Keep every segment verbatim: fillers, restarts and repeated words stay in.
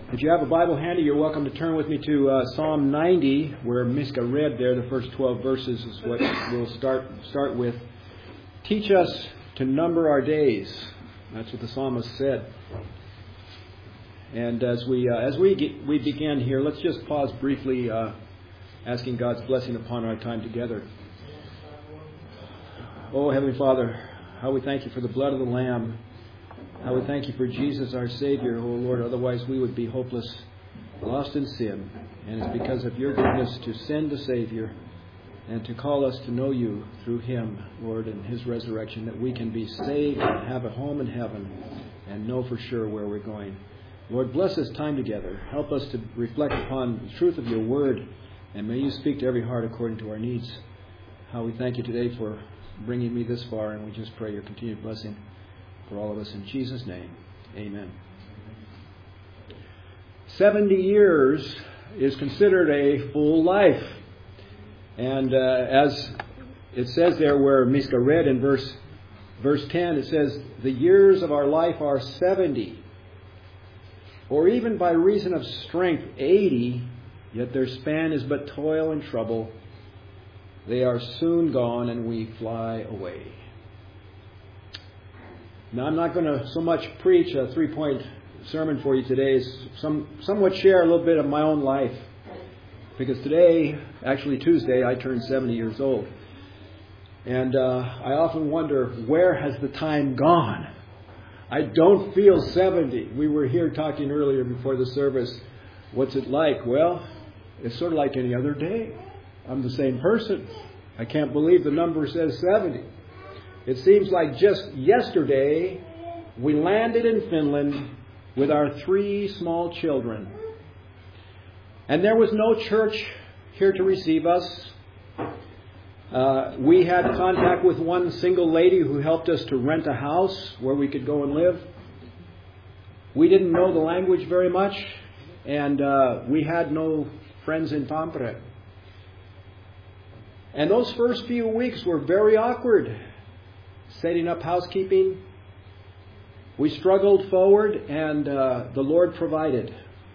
If you have a Bible handy, you're welcome to turn with me to uh, Psalm ninety, where Miska read there. The first twelve verses is what we'll start start with. Teach us to number our days. That's what the psalmist said. And as we uh, as we get, we begin here, let's just pause briefly, uh, asking God's blessing upon our time together. Oh, Heavenly Father, how we thank you for the blood of the Lamb. How we thank you for Jesus, our Savior, oh Lord. Otherwise we would be hopeless, lost in sin. And it's because of your goodness to send a Savior and to call us to know you through Him, Lord, and His resurrection, that we can be saved and have a home in heaven and know for sure where we're going. Lord, bless this time together. Help us to reflect upon the truth of your word, and may you speak to every heart according to our needs. How we thank you today for bringing me this far, and we just pray your continued blessing for all of us in Jesus' name. Amen. Seventy years is considered a full life. And uh, as it says there where Miska read in verse, verse ten, it says, the years of our life are seventy. Or even by reason of strength, eighty, yet their span is but toil and trouble. They are soon gone and we fly away. Now, I'm not going to so much preach a three-point sermon for you today. Some, somewhat share a little bit of my own life. Because today, actually Tuesday, I turned seventy years old. And uh, I often wonder, where has the time gone? I don't feel seventy. We were here talking earlier before the service. What's it like? Well, it's sort of like any other day. I'm the same person. I can't believe the number says seventy. It seems like just yesterday we landed in Finland with our three small children. And there was no church here to receive us. Uh, we had contact with one single lady who helped us to rent a house where we could go and live. We didn't know the language very much, and uh, we had no friends in Tampere. And those first few weeks were very awkward. Setting up housekeeping. We struggled forward, and uh, the Lord provided.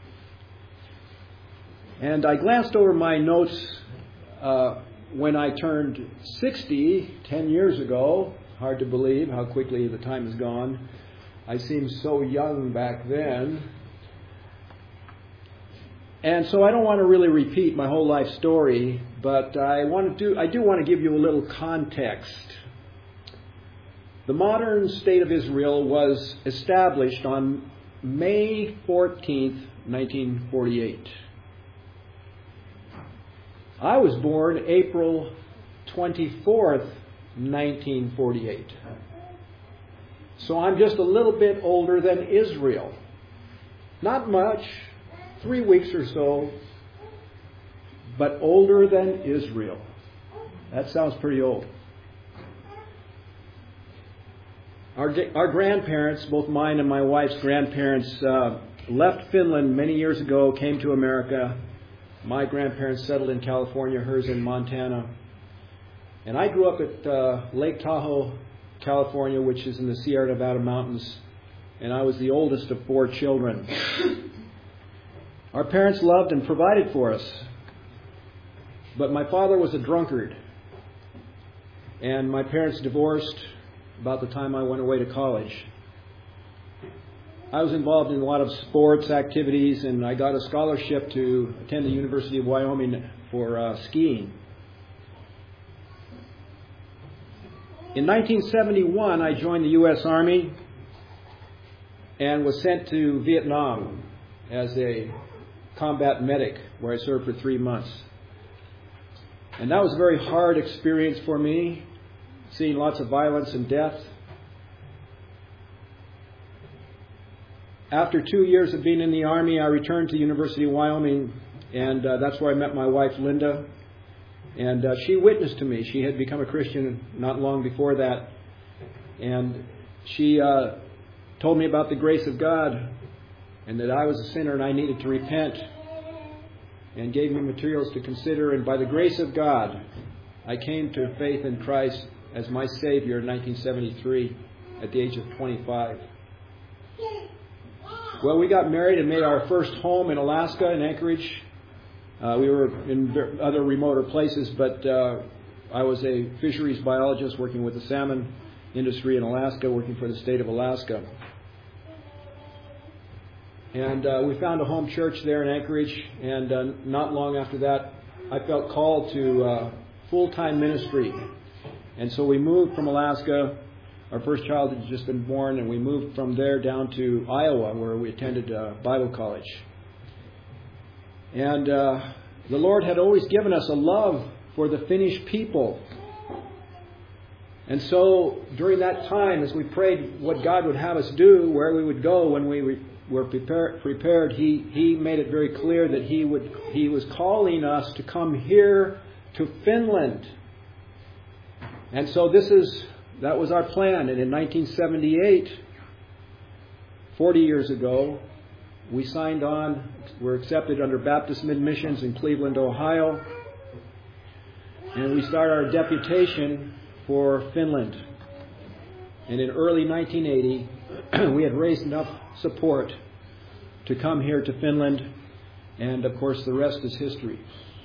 And I glanced over my notes uh, when I turned sixty, ten years ago. Hard to believe how quickly the time has gone. I seemed so young back then. And so I don't want to really repeat my whole life story, but I want to do, I do want to give you a little context. The modern state of Israel was established on May fourteenth, nineteen forty-eight. I was born April twenty-fourth, nineteen forty-eight. So I'm just a little bit older than Israel. Not much, three weeks or so, but older than Israel. That sounds pretty old. Our, our grandparents, both mine and my wife's grandparents, uh, left Finland many years ago, came to America. My grandparents settled in California, hers in Montana. And I grew up at uh, Lake Tahoe, California, which is in the Sierra Nevada mountains. And I was the oldest of four children. Our parents loved and provided for us. But my father was a drunkard. And my parents divorced about the time I went away to college. I was involved in a lot of sports activities, and I got a scholarship to attend the University of Wyoming for uh, skiing. In nineteen seventy-one, I joined the U S Army and was sent to Vietnam as a combat medic, where I served for three months. And that was a very hard experience for me, seeing lots of violence and death. After two years of being in the Army, I returned to the University of Wyoming, and uh, that's where I met my wife, Linda. And uh, she witnessed to me. She had become a Christian not long before that. And she uh, told me about the grace of God and that I was a sinner and I needed to repent, and gave me materials to consider. And by the grace of God, I came to faith in Christ as my Savior in nineteen seventy-three at the age of twenty-five. Well, we got married and made our first home in Alaska, in Anchorage. Uh, we were in other remoter places, but uh, I was a fisheries biologist working with the salmon industry in Alaska, working for the state of Alaska. And uh, we found a home church there in Anchorage, and uh, not long after that, I felt called to uh, full-time ministry. And so we moved from Alaska. Our first child had just been born, and we moved from there down to Iowa, where we attended uh, Bible college. And uh, the Lord had always given us a love for the Finnish people. And so during that time, as we prayed what God would have us do, where we would go when we were prepare, prepared, He He made it very clear that He would He was calling us to come here to Finland. And so this is that was our plan. And in nineteen seventy-eight, forty years ago, we signed on, were accepted under Baptist Mid-Missions in Cleveland, Ohio. And we started our deputation for Finland. And in early nineteen eighty, we had raised enough support to come here to Finland. And of course, the rest is history.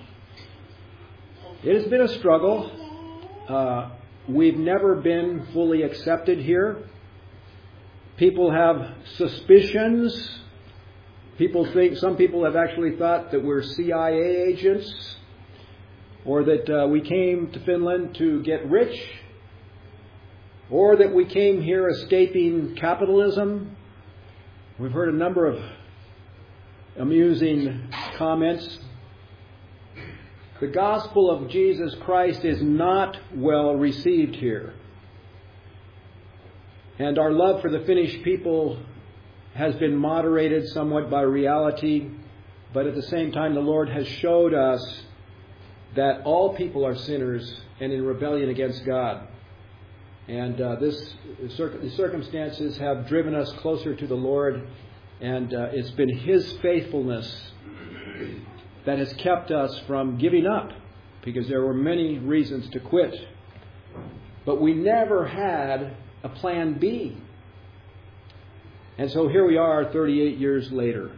It has been a struggle. Uh, we've never been fully accepted here. People have suspicions. People think, some people have actually thought that we're C I A agents, or that uh, we came to Finland to get rich, or that we came here escaping capitalism. We've heard a number of amusing comments. The gospel of Jesus Christ is not well received here. And our love for the Finnish people has been moderated somewhat by reality, but at the same time the Lord has showed us that all people are sinners and in rebellion against God. And uh, this the circumstances have driven us closer to the Lord, and uh, it's been His faithfulness that has kept us from giving up, because there were many reasons to quit. But we never had a plan B. And so here we are thirty-eight years later.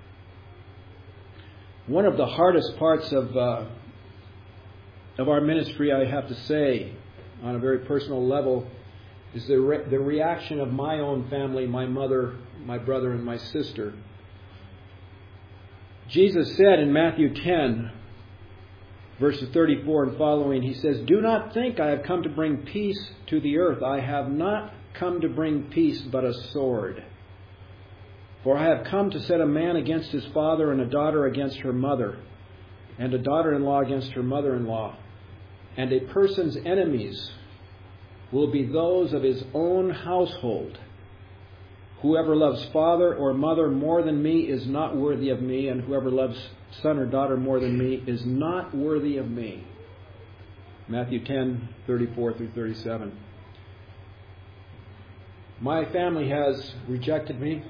One of the hardest parts of uh, of our ministry, I have to say, on a very personal level, is the re- the reaction of my own family, my mother, my brother, and my sister. Jesus said in Matthew ten, verses thirty-four and following, He says, "Do not think I have come to bring peace to the earth. I have not come to bring peace, but a sword. For I have come to set a man against his father, and a daughter against her mother, and a daughter-in-law against her mother-in-law. And a person's enemies will be those of his own household. Whoever loves father or mother more than me is not worthy of me, and whoever loves son or daughter more than me is not worthy of me." Matthew ten, thirty-four through thirty-seven. My family has rejected me.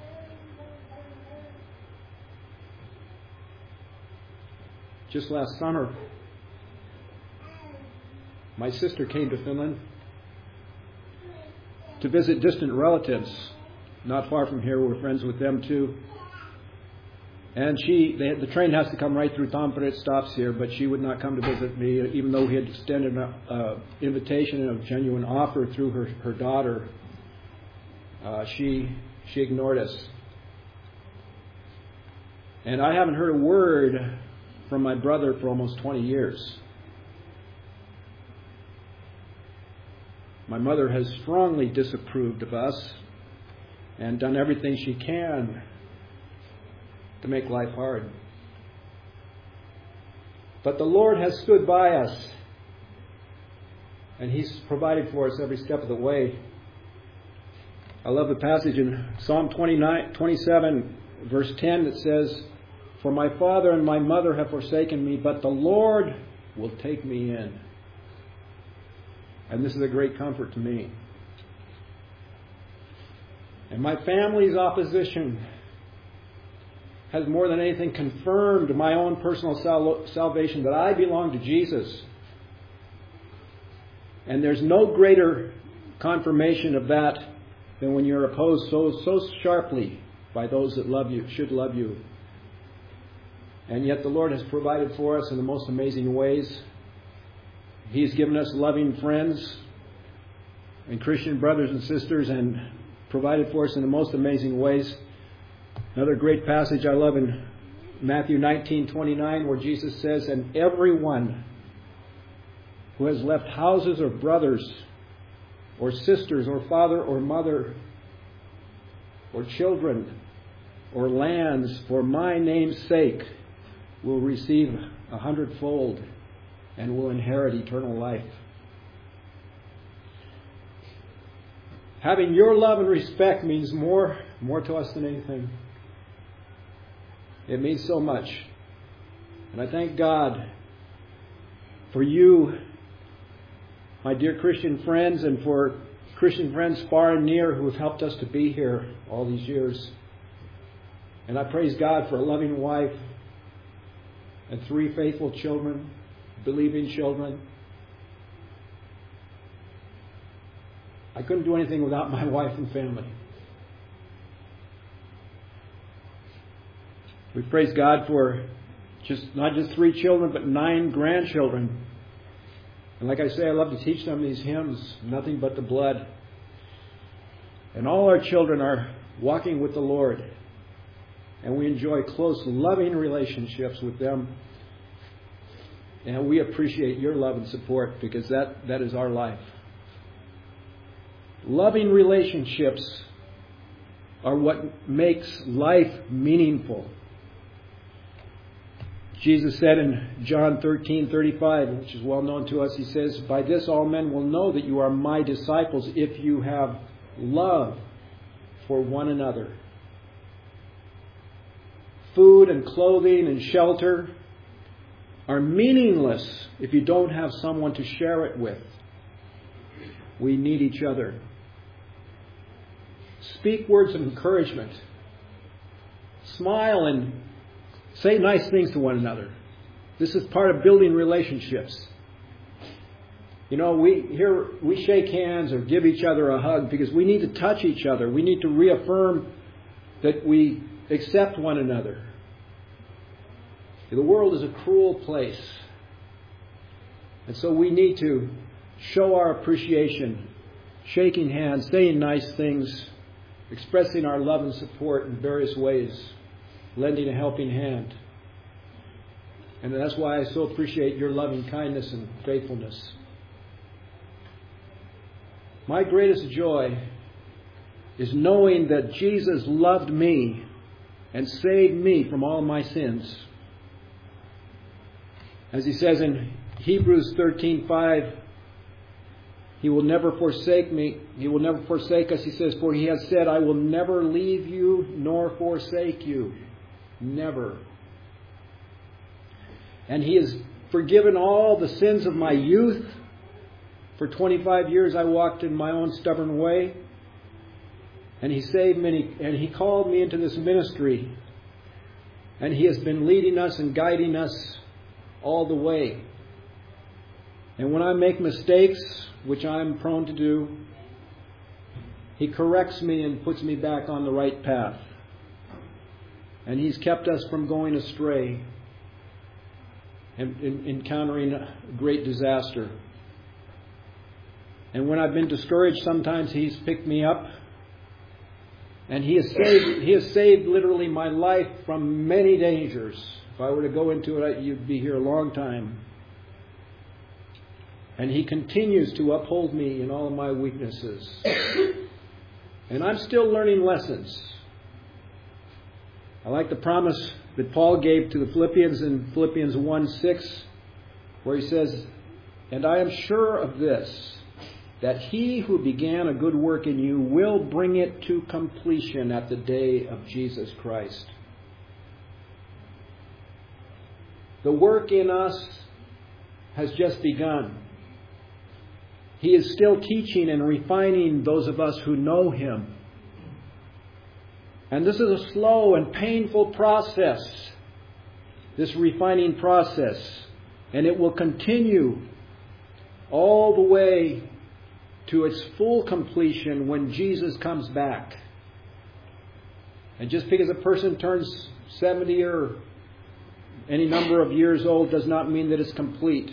Just last summer, my sister came to Finland to visit distant relatives. Not far from here, we're friends with them too. And she, they, the train has to come right through Tampere. It stops here, but she would not come to visit me, even though we had extended an uh, invitation and a genuine offer through her, her daughter. Uh, she she ignored us. And I haven't heard a word from my brother for almost twenty years. My mother has strongly disapproved of us and done everything she can to make life hard. But the Lord has stood by us, and He's provided for us every step of the way. I love the passage in Psalm twenty-nine, twenty-seven, verse ten that says, "For my father and my mother have forsaken me, but the Lord will take me in." And this is a great comfort to me. And my family's opposition has more than anything confirmed my own personal sal- salvation, that I belong to Jesus. And there's no greater confirmation of that than when you're opposed so so sharply by those that love you, should love you. And yet the Lord has provided for us in the most amazing ways. He's given us loving friends and Christian brothers and sisters and provided for us in the most amazing ways. Another great passage I love in Matthew nineteen twenty-nine, where Jesus says, "And everyone who has left houses or brothers or sisters or father or mother or children or lands for my name's sake will receive a hundredfold and will inherit eternal life." Having your love and respect means more, more to us than anything. It means so much. And I thank God for you, my dear Christian friends, and for Christian friends far and near who have helped us to be here all these years. And I praise God for a loving wife and three faithful children, believing children. I couldn't do anything without my wife and family. We praise God for just not just three children, but nine grandchildren. And like I say, I love to teach them these hymns, Nothing But the Blood. And all our children are walking with the Lord. And we enjoy close, loving relationships with them. And we appreciate your love and support, because that, that is our life. Loving relationships are what makes life meaningful. Jesus said in John thirteen thirty-five, which is well known to us, He says, "By this all men will know that you are my disciples, if you have love for one another." Food and clothing and shelter are meaningless if you don't have someone to share it with. We need each other. Speak words of encouragement. Smile and say nice things to one another. This is part of building relationships. You know, we here we shake hands or give each other a hug because we need to touch each other. We need to reaffirm that we accept one another. The world is a cruel place. And so we need to show our appreciation, shaking hands, saying nice things, expressing our love and support in various ways, lending a helping hand. And that's why I so appreciate your loving kindness and faithfulness. My greatest joy is knowing that Jesus loved me and saved me from all my sins. As He says in Hebrews thirteen five, He will never forsake me. He will never forsake us, He says, for He has said, I will never leave you nor forsake you. Never. And He has forgiven all the sins of my youth. For twenty-five years I walked in my own stubborn way. And He saved me, and He called me into this ministry. And He has been leading us and guiding us all the way. And when I make mistakes, which I'm prone to do, He corrects me and puts me back on the right path. And He's kept us from going astray and encountering great disaster. And when I've been discouraged, sometimes He's picked me up. And He has saved, He has saved literally my life from many dangers. If I were to go into it, you'd be here a long time. And He continues to uphold me in all of my weaknesses. And I'm still learning lessons. I like the promise that Paul gave to the Philippians in Philippians one six, where he says, and I am sure of this, that He who began a good work in you will bring it to completion at the day of Jesus Christ. The work in us has just begun. He is still teaching and refining those of us who know Him. And this is a slow and painful process, this refining process. And it will continue all the way to its full completion when Jesus comes back. And just because a person turns seventy or any number of years old does not mean that it's complete.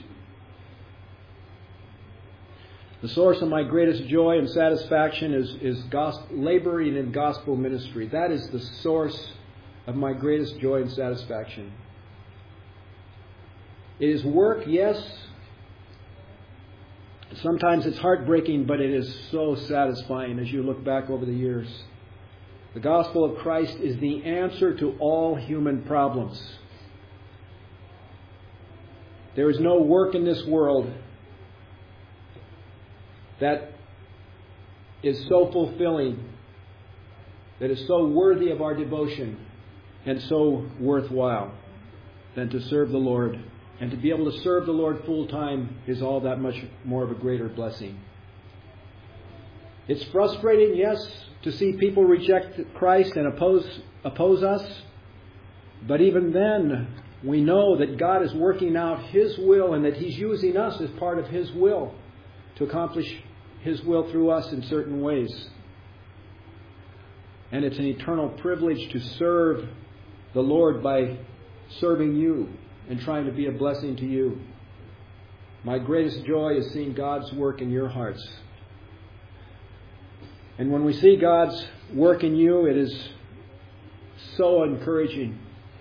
The source of my greatest joy and satisfaction is, is gospel, laboring in gospel ministry. That is the source of my greatest joy and satisfaction. It is work, yes. Sometimes it's heartbreaking, but it is so satisfying as you look back over the years. The gospel of Christ is the answer to all human problems. There is no work in this world that is so fulfilling, that is so worthy of our devotion and so worthwhile than to serve the Lord. And to be able to serve the Lord full time is all that much more of a greater blessing. It's frustrating, yes, to see people reject Christ and oppose oppose us. But even then, we know that God is working out His will and that He's using us as part of His will to accomplish His will through us in certain ways. And it's an eternal privilege to serve the Lord by serving you and trying to be a blessing to you. My greatest joy is seeing God's work in your hearts. And when we see God's work in you, it is so encouraging.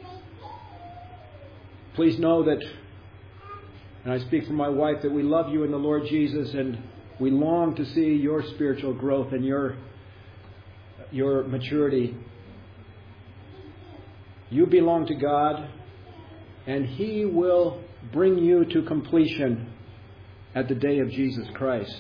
Please know that, and I speak for my wife, that we love you in the Lord Jesus, and we long to see your spiritual growth and your, your maturity. You belong to God, and He will bring you to completion at the day of Jesus Christ.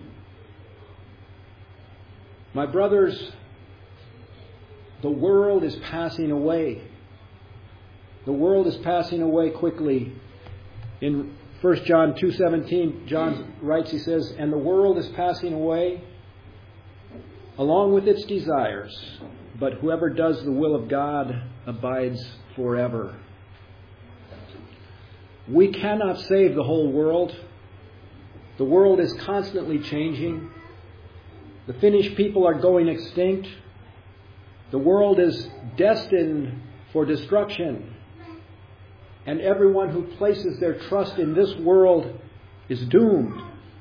My brothers, the world is passing away. The world is passing away quickly. In First John two seventeen, John writes, he says, "And the world is passing away along with its desires, but whoever does the will of God abides forever." We cannot save the whole world. The world is constantly changing. The Finnish people are going extinct. The world is destined for destruction. And everyone who places their trust in this world is doomed.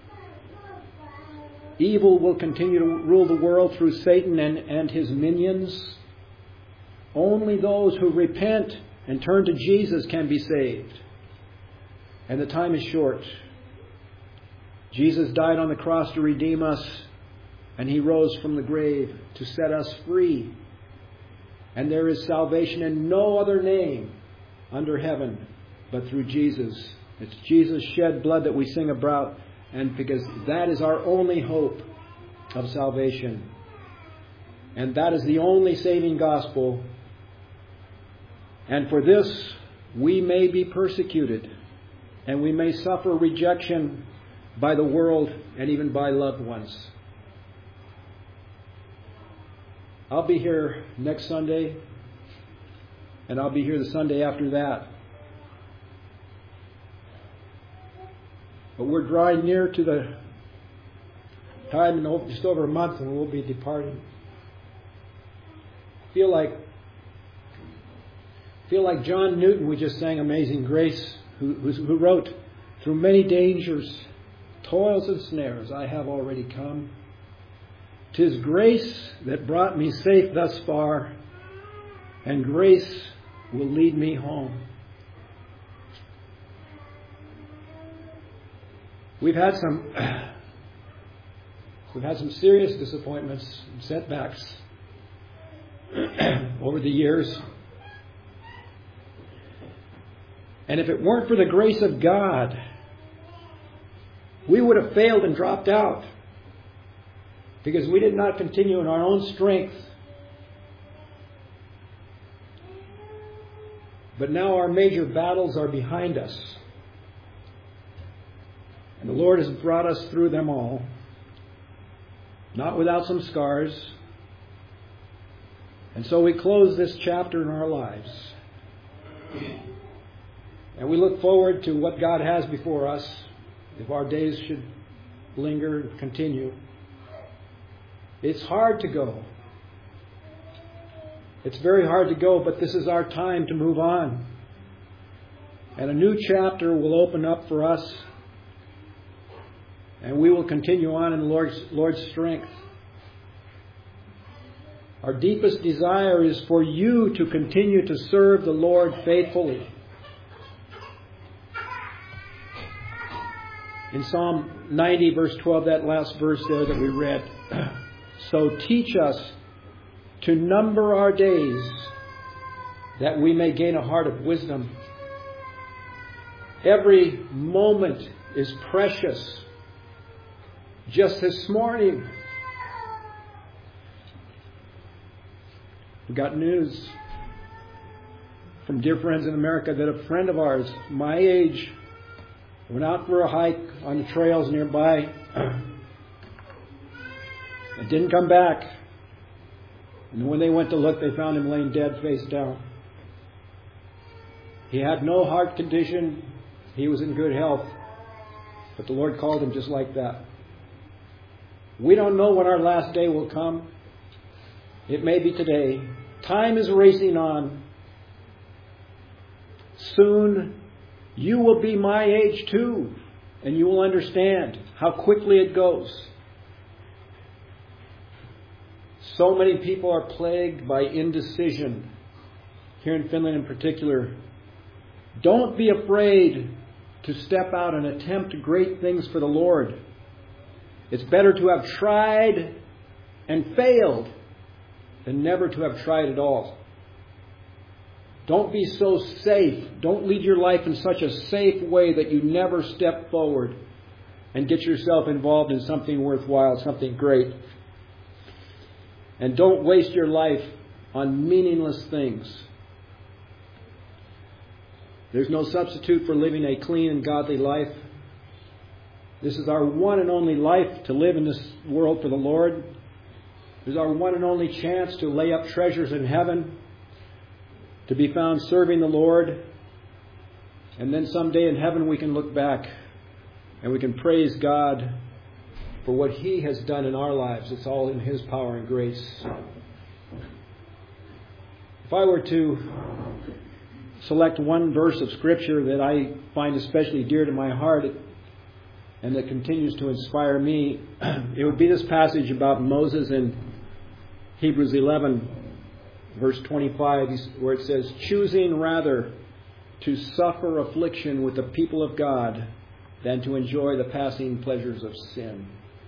Evil will continue to rule the world through Satan and, and his minions. Only those who repent and turn to Jesus can be saved. And the time is short. Jesus died on the cross to redeem us, and He rose from the grave to set us free. And there is salvation in no other name under heaven but through Jesus. It's Jesus' shed blood that we sing about, and because that is our only hope of salvation. And that is the only saving gospel. And for this we may be persecuted, and we may suffer rejection by the world and even by loved ones. I'll be here next Sunday, and I'll be here the Sunday after that. But we're drawing near to the time in just over a month when we'll be departing. I feel like feel like John Newton, we just sang Amazing Grace, who, who wrote, "Through many dangers, toils and snares I have already come. 'Tis grace that brought me safe thus far, and grace will lead me home." We've had some we've had some serious disappointments and setbacks over the years. And if it weren't for the grace of God, we would have failed and dropped out, because we did not continue in our own strength. But now our major battles are behind us, and the Lord has brought us through them all, not without some scars. And so we close this chapter in our lives, and we look forward to what God has before us if our days should linger and continue. It's hard to go. It's very hard to go, but this is our time to move on. And a new chapter will open up for us. And we will continue on in the Lord's, Lord's strength. Our deepest desire is for you to continue to serve the Lord faithfully. In Psalm ninety, verse twelve, that last verse there that we read. So teach us to number our days, that we may gain a heart of wisdom. Every moment is precious. Just this morning, we got news from dear friends in America that a friend of ours, my age, went out for a hike on the trails nearby and didn't come back. And when they went to look, they found him laying dead face down. He had no heart condition. He was in good health. But the Lord called him just like that. We don't know when our last day will come. It may be today. Time is racing on. Soon you will be my age too, and you will understand how quickly it goes. So many people are plagued by indecision, here in Finland in particular. Don't be afraid to step out and attempt great things for the Lord. It's better to have tried and failed than never to have tried at all. Don't be so safe. Don't lead your life in such a safe way that you never step forward and get yourself involved in something worthwhile, something great. And don't waste your life on meaningless things. There's no substitute for living a clean and godly life. This is our one and only life to live in this world for the Lord. This is our one and only chance to lay up treasures in heaven, to be found serving the Lord. And then someday in heaven we can look back and we can praise God for what He has done in our lives. It's all in His power and grace. If I were to select one verse of Scripture that I find especially dear to my heart and that continues to inspire me, it would be this passage about Moses in Hebrews eleven, verse twenty-five, where it says, choosing rather to suffer affliction with the people of God than to enjoy the passing pleasures of sin.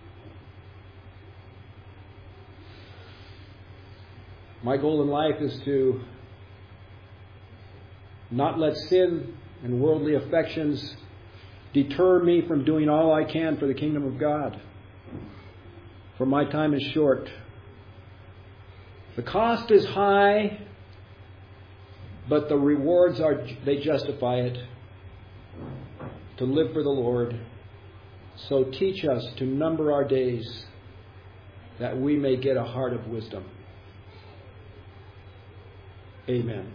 My goal in life is to not let sin and worldly affections deter me from doing all I can for the kingdom of God. For my time is short. The cost is high, but the rewards are, they justify it. To live for the Lord. So teach us to number our days that we may get a heart of wisdom. Amen.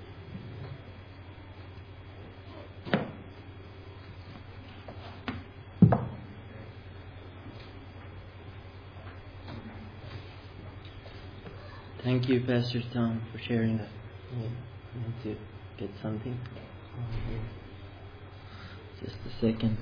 Thank you, Pastor Tom, for sharing that. Yeah, I need to get something. Just a second.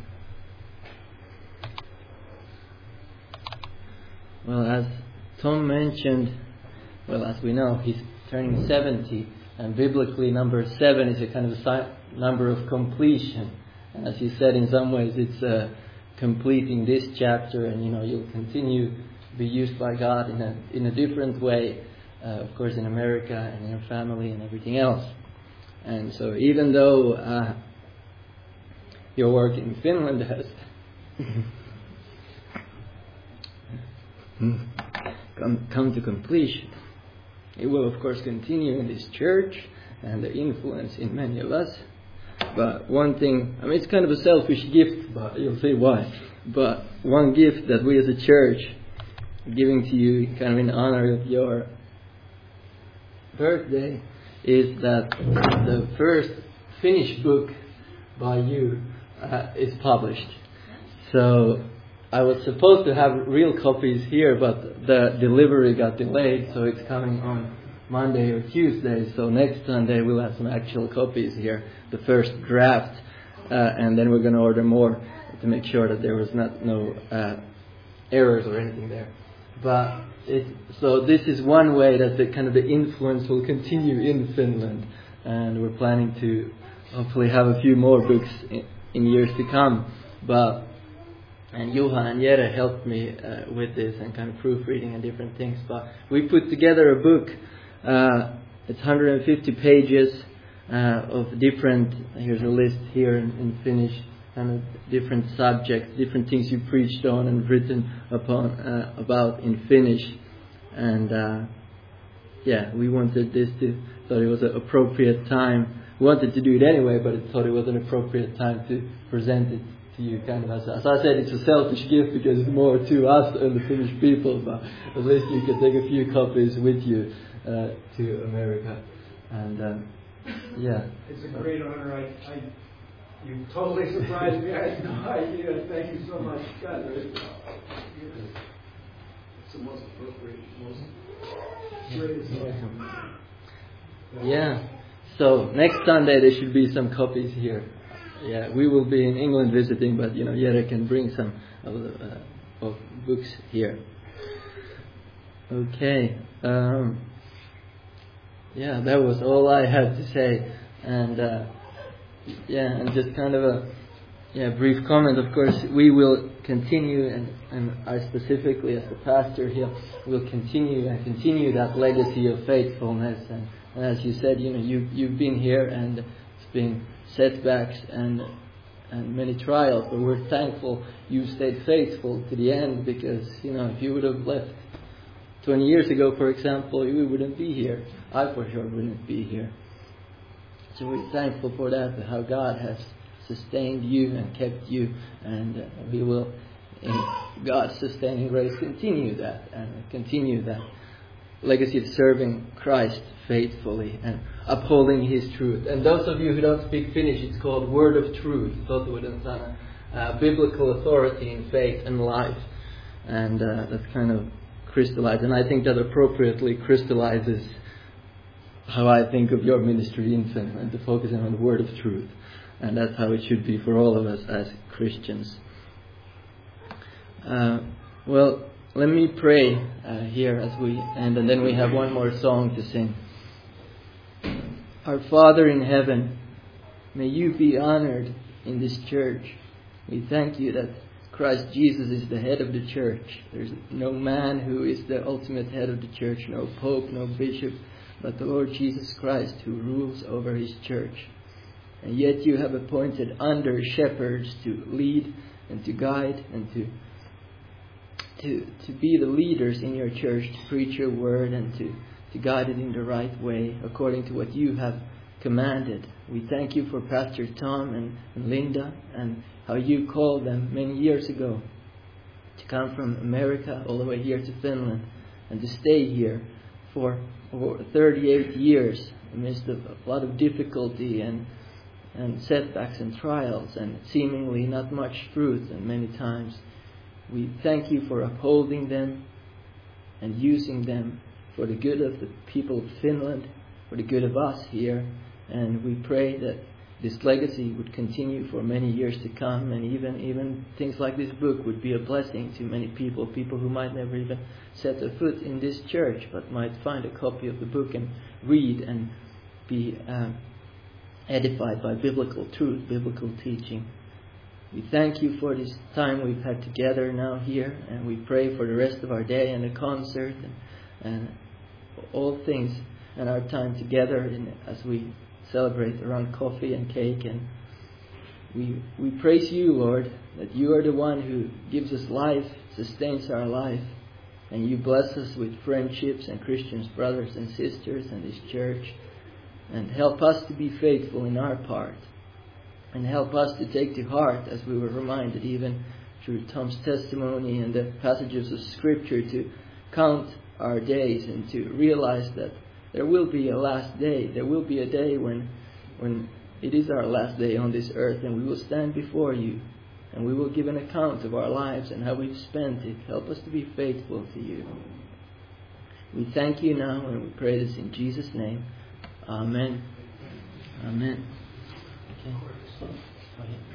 Well, as Tom mentioned, well, as we know, he's turning seventy, and biblically, number seven is a kind of a si- number of completion. And as you said, in some ways, it's uh, completing this chapter, and you know, you'll continue to be used by God in a in a different way. Uh, of course, in America and in your family and everything else. And so even though uh, your work in Finland has come, come to completion, it will of course continue in this church and the influence in many of us. But one thing, I mean, it's kind of a selfish gift, but you'll see why. But one gift that we as a church are giving to you kind of in honor of your birthday is that the first Finnish book by you uh, is published. So I was supposed to have real copies here, but the delivery got delayed, so it's coming on Monday or Tuesday. So next Sunday we'll have some actual copies here, the first draft, uh, and then we're going to order more to make sure that there was not no uh, errors or anything there. But it, so this is one way that the kind of the influence will continue in Finland, and we're planning to hopefully have a few more books in, in years to come. But and Johan and Jere helped me uh, with this and kind of proofreading and different things. But we put together a book. Uh, it's one hundred fifty pages uh, of different. Here's a list here in, in Finnish. Kind of different subjects, different things you preached on and written upon uh, about in Finnish, and uh, yeah, we wanted this to thought it was an appropriate time. We wanted to do it anyway, but it thought it was an appropriate time to present it to you. Kind of as, as I said, it's a selfish gift because it's more to us and the Finnish people, but at least you can take a few copies with you uh, to America, and uh, yeah, it's a great honor. I. I You totally surprised me. I had no idea. Thank you so much. God, it's the most appropriate, most greatest. Yeah. yeah. So next Sunday there should be some copies here. Yeah, we will be in England visiting, but you know, Jere can bring some of the uh, of books here. Okay. Um, yeah, that was all I had to say, and. Uh, Yeah, and just kind of a yeah brief comment. Of course, we will continue, and, and I specifically as the pastor here will continue and continue that legacy of faithfulness. And, and as you said, you know, you you've been here, and it's been setbacks and and many trials, but we're thankful you stayed faithful to the end, because you know if you would have left twenty years ago, for example, we wouldn't be here. I for sure wouldn't be here. So we're thankful for that, how God has sustained you and kept you, and uh, we will, in God's sustaining grace, continue that and continue that legacy of serving Christ faithfully and upholding His truth. And those of you who don't speak Finnish, it's called Word of Truth, uh, biblical authority in faith and life, and uh, that's kind of crystallized. And I think that appropriately crystallizes how I think of your ministry in Finland, to focusing on the word of truth. And that's how it should be for all of us as Christians. Uh, well, let me pray uh, here as we end, and then we have one more song to sing. Our Father in heaven, may you be honored in this church. We thank you that Christ Jesus is the head of the church. There's no man who is the ultimate head of the church, no pope, no bishop, but the Lord Jesus Christ, who rules over His church. And yet you have appointed under shepherds to lead and to guide and to to to be the leaders in your church, to preach your word and to, to guide it in the right way according to what you have commanded. We thank you for Pastor Tom and, and Linda, and how you called them many years ago to come from America all the way here to Finland and to stay here for for thirty-eight years amidst a lot of difficulty and and setbacks and trials and seemingly not much fruit, and many times we thank you for upholding them and using them for the good of the people of Finland, for the good of us here, and we pray that this legacy would continue for many years to come, and even even things like this book would be a blessing to many people, people who might never even set a foot in this church, but might find a copy of the book and read and be um, edified by biblical truth, biblical teaching. We thank you for this time we've had together now here, and we pray for the rest of our day and the concert and, and all things, and our time together in, as we celebrate around coffee and cake. And we we praise you, Lord, that you are the one who gives us life, sustains our life, and you bless us with friendships and Christians, brothers and sisters in this church, and help us to be faithful in our part, and help us to take to heart, as we were reminded even through Tom's testimony and the passages of Scripture, to count our days and to realize that there will be a last day. There will be a day when when it is our last day on this earth, and we will stand before you, and we will give an account of our lives and how we've spent it. Help us to be faithful to you. We thank you now, and we pray this in Jesus' name. Amen. Amen. Okay. Go ahead.